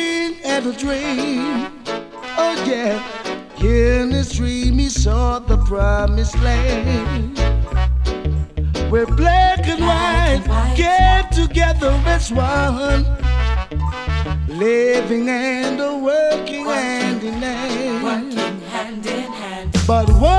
looking at a dream. Oh yeah, in his dream he saw the promised land, where black and white get together as one, living and working hand in hand. But one